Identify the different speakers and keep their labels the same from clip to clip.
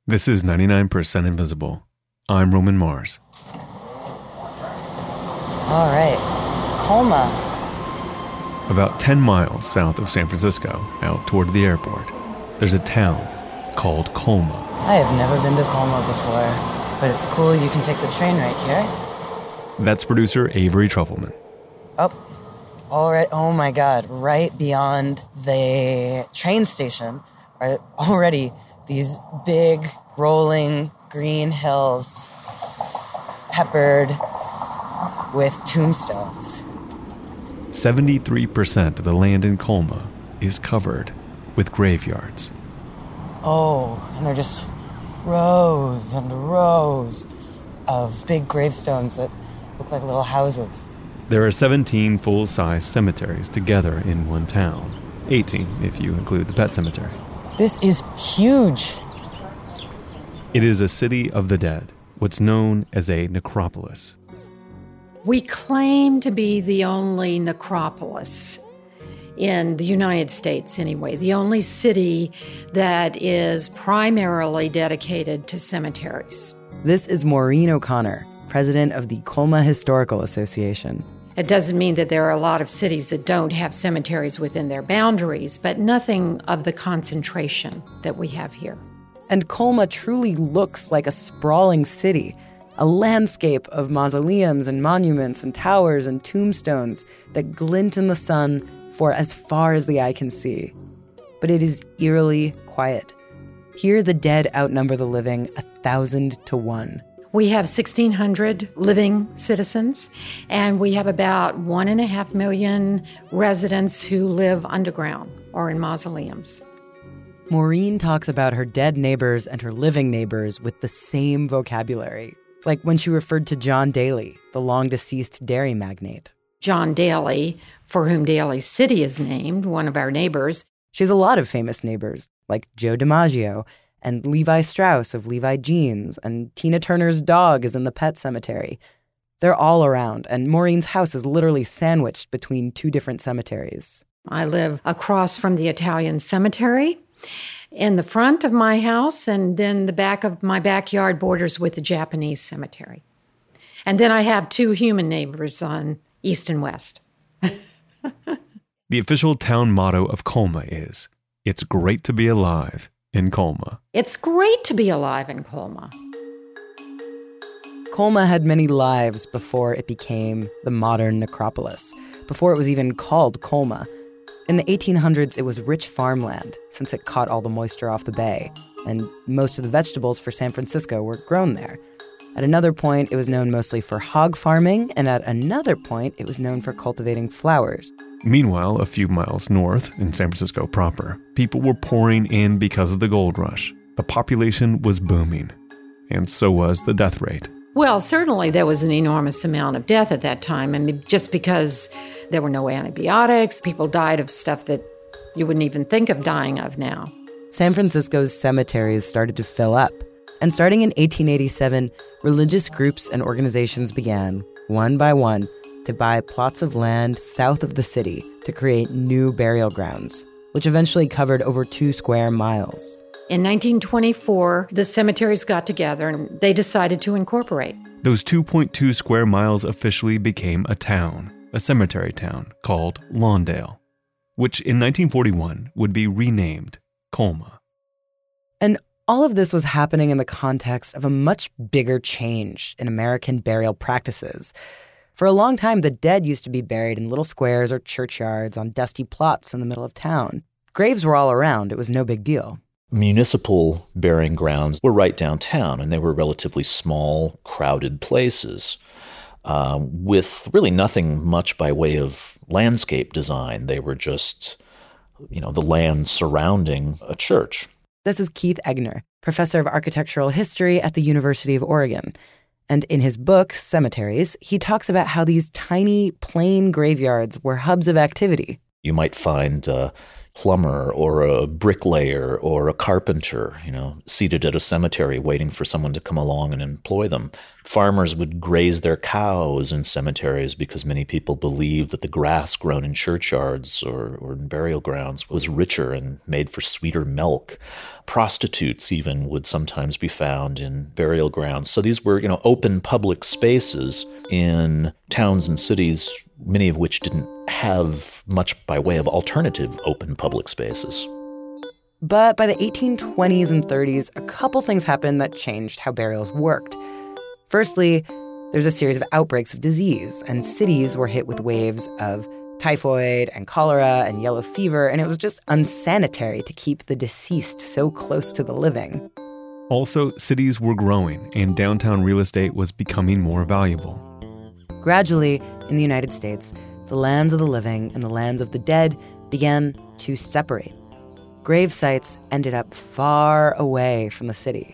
Speaker 1: This is 99% Invisible. I'm Roman Mars.
Speaker 2: All right, Colma.
Speaker 1: About 10 miles south of San Francisco, out toward the airport, there's a town called Colma.
Speaker 2: I have never been to Colma before, but it's cool you can take the train right here.
Speaker 1: That's producer Avery Trufelman.
Speaker 2: Oh, all right. Oh my God, right beyond the train station are already these big, rolling green hills peppered with tombstones.
Speaker 1: 73% of the land in Colma is covered with graveyards.
Speaker 2: Oh, and they're just rows and rows of big gravestones that look like little houses.
Speaker 1: There are 17 full-size cemeteries together in one town. 18 if you include the pet cemetery.
Speaker 2: This is huge.
Speaker 1: It is a city of the dead, what's known as a necropolis.
Speaker 3: We claim to be the only necropolis in the United States anyway, the only city that is primarily dedicated to cemeteries.
Speaker 2: This is Maureen O'Connor, president of the Colma Historical Association.
Speaker 3: It doesn't mean that there are a lot of cities that don't have cemeteries within their boundaries, but nothing of the concentration that we have here.
Speaker 2: And Colma truly looks like a sprawling city, a landscape of mausoleums and monuments and towers and tombstones that glint in the sun for as far as the eye can see. But it is eerily quiet. Here the dead outnumber the living 1,000 to 1.
Speaker 3: We have 1,600 living citizens, and we have about 1.5 million residents who live underground or in mausoleums.
Speaker 2: Maureen talks about her dead neighbors and her living neighbors with the same vocabulary, like when she referred to John Daly, the long-deceased dairy magnate.
Speaker 3: John Daly, for whom Daly City is named, one of our neighbors.
Speaker 2: She has a lot of famous neighbors, like Joe DiMaggio, and Levi Strauss of Levi Jeans, and Tina Turner's dog is in the pet cemetery. They're all around, and Maureen's house is literally sandwiched between two different cemeteries.
Speaker 3: I live across from the Italian cemetery in the front of my house, and then the back of my backyard borders with the Japanese cemetery. And then I have 2 human neighbors on east and west.
Speaker 1: The official town motto of Colma is, "It's great to be alive in Colma."
Speaker 3: It's great to be alive in Colma.
Speaker 2: Colma had many lives before it became the modern necropolis, before it was even called Colma. In the 1800s, it was rich farmland, since it caught all the moisture off the bay, and most of the vegetables for San Francisco were grown there. At another point, it was known mostly for hog farming, and at another point, it was known for cultivating flowers.
Speaker 1: Meanwhile, a few miles north, in San Francisco proper, people were pouring in because of the gold rush. The population was booming, and so was the death rate.
Speaker 3: Well, certainly there was an enormous amount of death at that time. I mean, just because there were no antibiotics, people died of stuff that you wouldn't even think of dying of now.
Speaker 2: San Francisco's cemeteries started to fill up. And starting in 1887, religious groups and organizations began, one by one, to buy plots of land south of the city to create new burial grounds, which eventually covered over 2 square miles.
Speaker 3: In 1924, the cemeteries got together and they decided to incorporate.
Speaker 1: Those 2.2 square miles officially became a town, a cemetery town called Lawndale, which in 1941 would be renamed Colma.
Speaker 2: And all of this was happening in the context of a much bigger change in American burial practices. For a long time, the dead used to be buried in little squares or churchyards on dusty plots in the middle of town. Graves were all around. It was no big deal.
Speaker 4: Municipal burying grounds were right downtown, and they were relatively small, crowded places with really nothing much by way of landscape design. They were just, the land surrounding a church.
Speaker 2: This is Keith Egner, professor of architectural history at the University of Oregon. And in his book, Cemeteries, he talks about how these tiny, plain graveyards were hubs of activity.
Speaker 4: You might find a plumber or a bricklayer or a carpenter, seated at a cemetery waiting for someone to come along and employ them. Farmers would graze their cows in cemeteries because many people believed that the grass grown in churchyards or in burial grounds was richer and made for sweeter milk. Prostitutes even would sometimes be found in burial grounds. So these were, open public spaces in towns and cities, many of which didn't have much by way of alternative open public spaces.
Speaker 2: But by the 1820s and 30s, a couple things happened that changed how burials worked. Firstly, there's a series of outbreaks of disease, and cities were hit with waves of typhoid and cholera and yellow fever, and it was just unsanitary to keep the deceased so close to the living.
Speaker 1: Also, cities were growing, and downtown real estate was becoming more valuable.
Speaker 2: Gradually, in the United States, the lands of the living and the lands of the dead began to separate. Grave sites ended up far away from the city.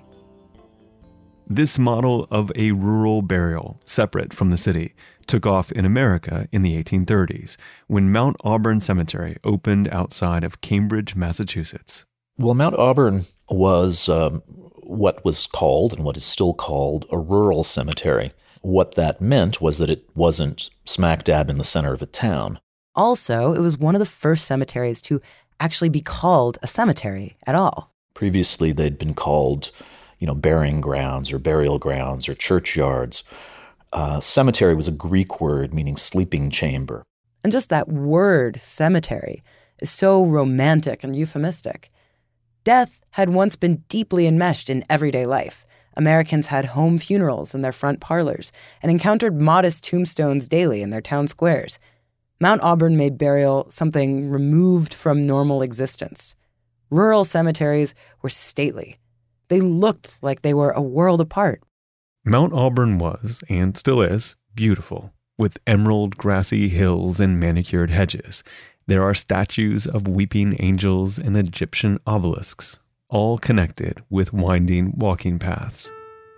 Speaker 1: This model of a rural burial, separate from the city, took off in America in the 1830s, when Mount Auburn Cemetery opened outside of Cambridge, Massachusetts.
Speaker 4: Well, Mount Auburn was what was called, and what is still called, a rural cemetery. What that meant was that it wasn't smack dab in the center of a town.
Speaker 2: Also, it was one of the first cemeteries to actually be called a cemetery at all.
Speaker 4: Previously, they'd been called, burying grounds or burial grounds or churchyards. Cemetery was a Greek word meaning sleeping chamber.
Speaker 2: And just that word, cemetery, is so romantic and euphemistic. Death had once been deeply enmeshed in everyday life. Americans had home funerals in their front parlors and encountered modest tombstones daily in their town squares. Mount Auburn made burial something removed from normal existence. Rural cemeteries were stately. They looked like they were a world apart.
Speaker 1: Mount Auburn was, and still is, beautiful, with emerald grassy hills and manicured hedges. There are statues of weeping angels and Egyptian obelisks, all connected with winding walking paths.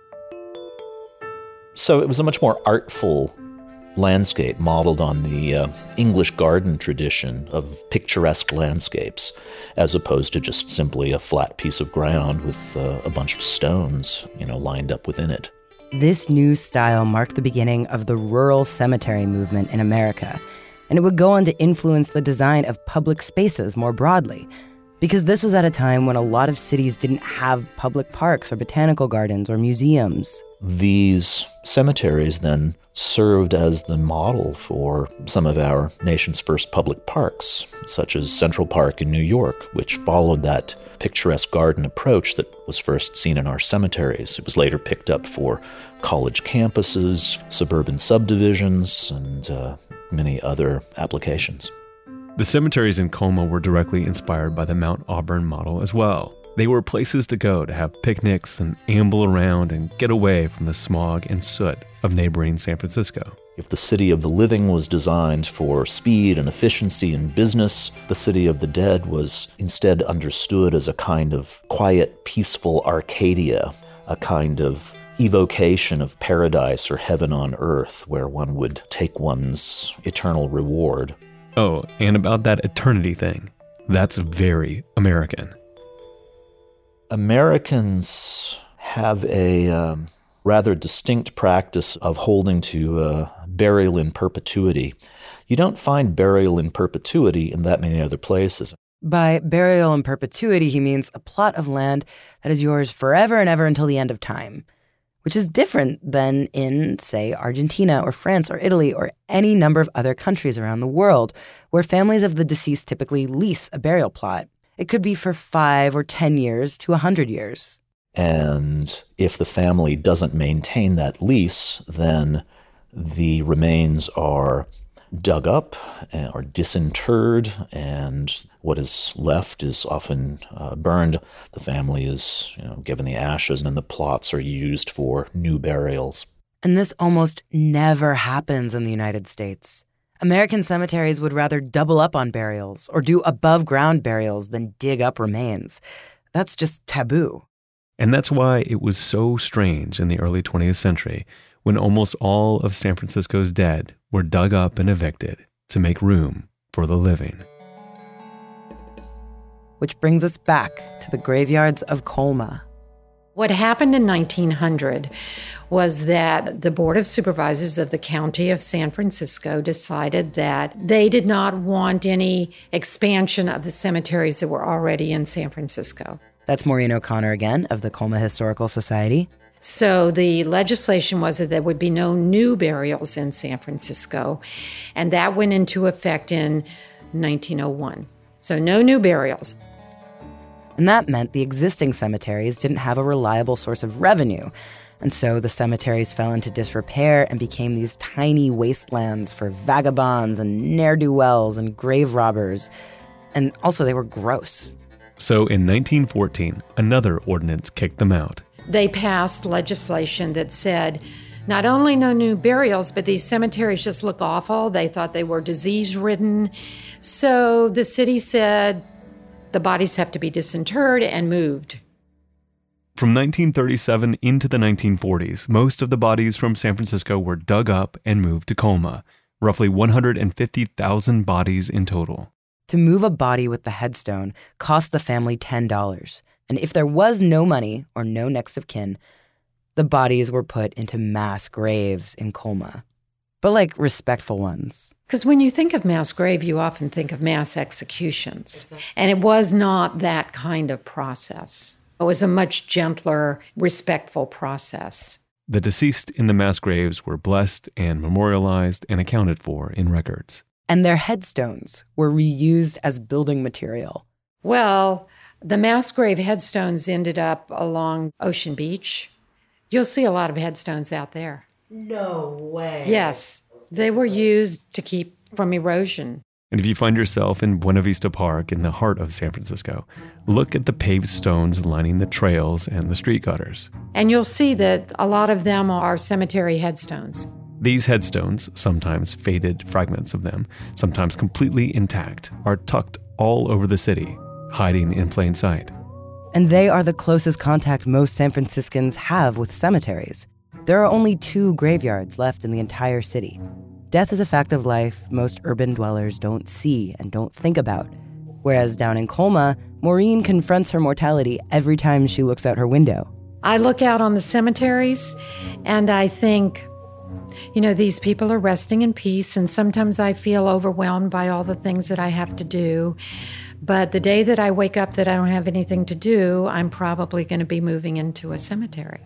Speaker 4: So it was a much more artful landscape modeled on the English garden tradition of picturesque landscapes, as opposed to just simply a flat piece of ground with a bunch of stones, lined up within it.
Speaker 2: This new style marked the beginning of the rural cemetery movement in America, and it would go on to influence the design of public spaces more broadly, because this was at a time when a lot of cities didn't have public parks or botanical gardens or museums.
Speaker 4: These cemeteries then served as the model for some of our nation's first public parks, such as Central Park in New York, which followed that picturesque garden approach that was first seen in our cemeteries. It was later picked up for college campuses, suburban subdivisions, and many other applications.
Speaker 1: The cemeteries in Colma were directly inspired by the Mount Auburn model as well. They were places to go to have picnics and amble around and get away from the smog and soot of neighboring San Francisco.
Speaker 4: If the city of the living was designed for speed and efficiency in business, the city of the dead was instead understood as a kind of quiet, peaceful Arcadia, a kind of evocation of paradise or heaven on earth where one would take one's eternal reward.
Speaker 1: Oh, and about that eternity thing, that's very American.
Speaker 4: Americans have a rather distinct practice of holding to burial in perpetuity. You don't find burial in perpetuity in that many other places.
Speaker 2: By burial in perpetuity, he means a plot of land that is yours forever and ever until the end of time, which is different than in, say, Argentina or France or Italy or any number of other countries around the world, where families of the deceased typically lease a burial plot. It could be for 5 or 10 years to 100 years.
Speaker 4: And if the family doesn't maintain that lease, then the remains are dug up or disinterred, and what is left is often burned. The family is given the ashes, and then the plots are used for new burials.
Speaker 2: And this almost never happens in the United States. American cemeteries would rather double up on burials or do above-ground burials than dig up remains. That's just taboo.
Speaker 1: And that's why it was so strange in the early 20th century when almost all of San Francisco's dead were dug up and evicted to make room for the living.
Speaker 2: Which brings us back to the graveyards of Colma.
Speaker 3: What happened in 1900 was that the Board of Supervisors of the County of San Francisco decided that they did not want any expansion of the cemeteries that were already in San Francisco.
Speaker 2: That's Maureen O'Connor again of the Colma Historical Society.
Speaker 3: So the legislation was that there would be no new burials in San Francisco, and that went into effect in 1901. So no new burials.
Speaker 2: And that meant the existing cemeteries didn't have a reliable source of revenue. And so the cemeteries fell into disrepair and became these tiny wastelands for vagabonds and ne'er-do-wells and grave robbers. And also they were gross.
Speaker 1: So in 1914, another ordinance kicked them out.
Speaker 3: They passed legislation that said not only no new burials, but these cemeteries just look awful. They thought they were disease-ridden. So the city said the bodies have to be disinterred and moved.
Speaker 1: From 1937 into the 1940s, most of the bodies from San Francisco were dug up and moved to Colma, roughly 150,000 bodies in total.
Speaker 2: To move a body with the headstone cost the family $10. And if there was no money or no next of kin, the bodies were put into mass graves in Colma. But like respectful ones.
Speaker 3: Because when you think of mass grave, you often think of mass executions. And it was not that kind of process. It was a much gentler, respectful process.
Speaker 1: The deceased in the mass graves were blessed and memorialized and accounted for in records.
Speaker 2: And their headstones were reused as building material.
Speaker 3: Well, the mass grave headstones ended up along Ocean Beach. You'll see a lot of headstones out there.
Speaker 2: No way.
Speaker 3: Yes, they were used to keep from erosion.
Speaker 1: And if you find yourself in Buena Vista Park in the heart of San Francisco, look at the paved stones lining the trails and the street gutters.
Speaker 3: And you'll see that a lot of them are cemetery headstones.
Speaker 1: These headstones, sometimes faded fragments of them, sometimes completely intact, are tucked all over the city, hiding in plain sight.
Speaker 2: And they are the closest contact most San Franciscans have with cemeteries. There are only 2 graveyards left in the entire city. Death is a fact of life most urban dwellers don't see and don't think about. Whereas down in Colma, Maureen confronts her mortality every time she looks out her window.
Speaker 3: I look out on the cemeteries and I think, you know, these people are resting in peace, and sometimes I feel overwhelmed by all the things that I have to do. But the day that I wake up that I don't have anything to do, I'm probably going to be moving into a cemetery.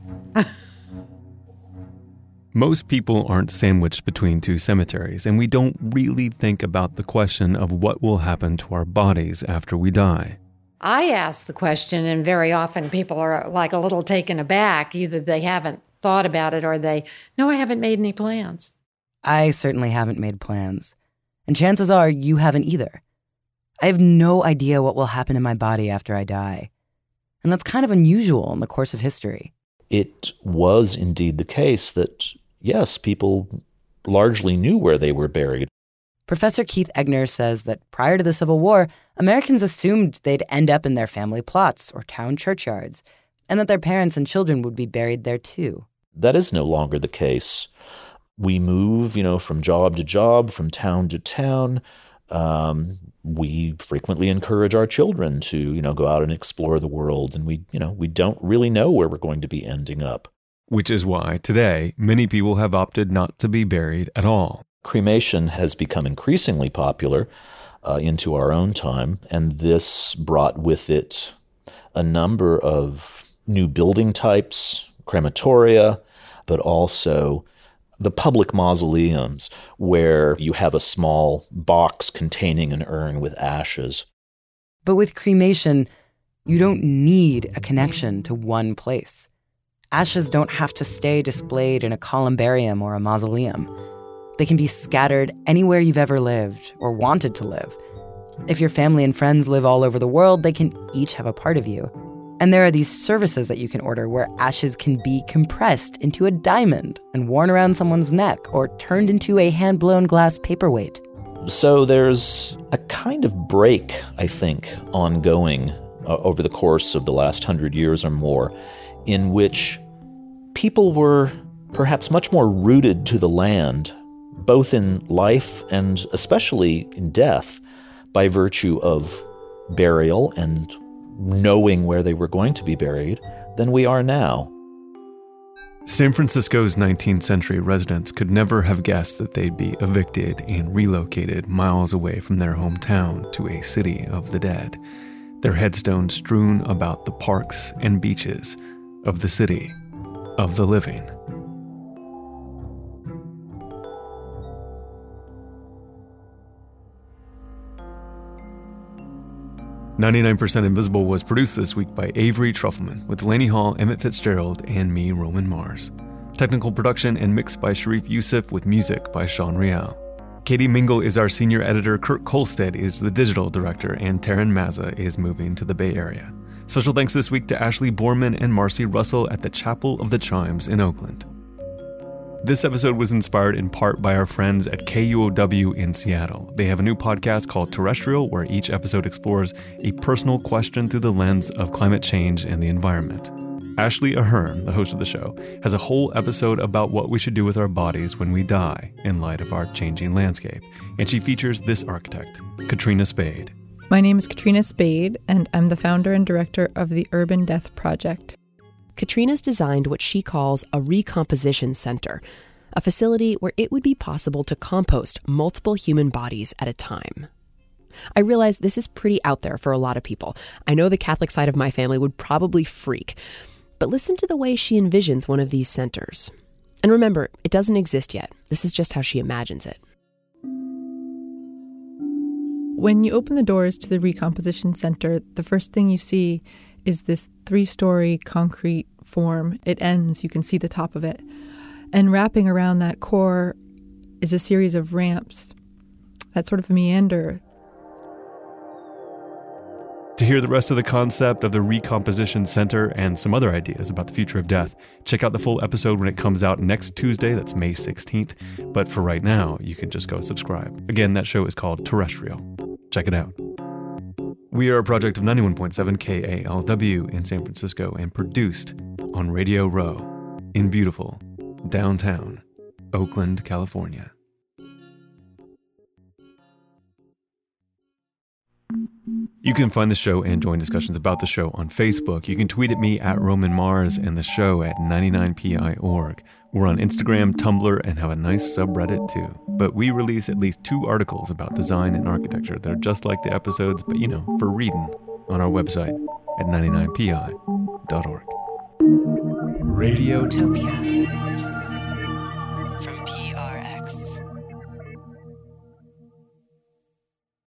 Speaker 1: Most people aren't sandwiched between 2 cemeteries, and we don't really think about the question of what will happen to our bodies after we die.
Speaker 3: I ask the question, and very often people are like a little taken aback. Either they haven't thought about it or no, I haven't made any plans.
Speaker 2: I certainly haven't made plans. And chances are you haven't either. I have no idea what will happen in my body after I die. And that's kind of unusual in the course of history.
Speaker 4: It was indeed the case that, yes, people largely knew where they were buried.
Speaker 2: Professor Keith Egner says that prior to the Civil War, Americans assumed they'd end up in their family plots or town churchyards, and that their parents and children would be buried there too.
Speaker 4: That is no longer the case. We move, from job to job, from town to town. We frequently encourage our children to, go out and explore the world, and we don't really know where we're going to be ending up.
Speaker 1: Which is why today many people have opted not to be buried at all.
Speaker 4: Cremation has become increasingly popular into our own time, and this brought with it a number of new building types, crematoria, but also the public mausoleums, where you have a small box containing an urn with ashes.
Speaker 2: But with cremation, you don't need a connection to one place. Ashes don't have to stay displayed in a columbarium or a mausoleum. They can be scattered anywhere you've ever lived or wanted to live. If your family and friends live all over the world, they can each have a part of you. And there are these services that you can order where ashes can be compressed into a diamond and worn around someone's neck or turned into a hand-blown glass paperweight.
Speaker 4: So there's a kind of break, I think, ongoing over the course of the last 100 years or more, in which people were perhaps much more rooted to the land, both in life and especially in death, by virtue of burial and knowing where they were going to be buried, than we are now.
Speaker 1: San Francisco's 19th century residents could never have guessed that they'd be evicted and relocated miles away from their hometown to a city of the dead. their headstones strewn about the parks and beaches of the city of the living. "99% Invisible" was produced this week by Avery Trufelman, with Delaney Hall, Emmett Fitzgerald, and me, Roman Mars. Technical production and mix by Sharif Youssef, with music by Sean Rial. Katie Mingle is our senior editor, Kurt Kolstad is the digital director, and Taryn Mazza is moving to the Bay Area. Special thanks this week to Ashley Borman and Marcy Russell at the Chapel of the Chimes in Oakland. This episode was inspired in part by our friends at KUOW in Seattle. They have a new podcast called Terrestrial, where each episode explores a personal question through the lens of climate change and the environment. Ashley Ahern, the host of the show, has a whole episode about what we should do with our bodies when we die in light of our changing landscape. And she features this architect, Katrina Spade.
Speaker 5: My name is Katrina Spade, and I'm the founder and director of the Urban Death Project.
Speaker 6: Katrina's designed what she calls a recomposition center, a facility where it would be possible to compost multiple human bodies at a time. I realize this is pretty out there for a lot of people. I know the Catholic side of my family would probably freak. But listen to the way she envisions one of these centers. And remember, it doesn't exist yet. This is just how she imagines it.
Speaker 5: When you open the doors to the Recomposition Center, the first thing you see is this 3-story concrete form. It ends, you can see the top of it. And wrapping around that core is a series of ramps that sort of meander.
Speaker 1: To hear the rest of the concept of the Recomposition Center and some other ideas about the future of death, check out the full episode when it comes out next Tuesday. That's May 16th. But for right now, you can just go subscribe. Again, that show is called Terrestrial. Check it out. We are a project of 91.7 KALW in San Francisco and produced on Radio Row in beautiful downtown Oakland, California. You can find the show and join discussions about the show on Facebook. You can tweet at me at Roman Mars and the show at 99pi.org. We're on Instagram, Tumblr, and have a nice subreddit too. But we release at least 2 articles about design and architecture that are just like the episodes, but for reading on our website at 99pi.org. Radiotopia from P.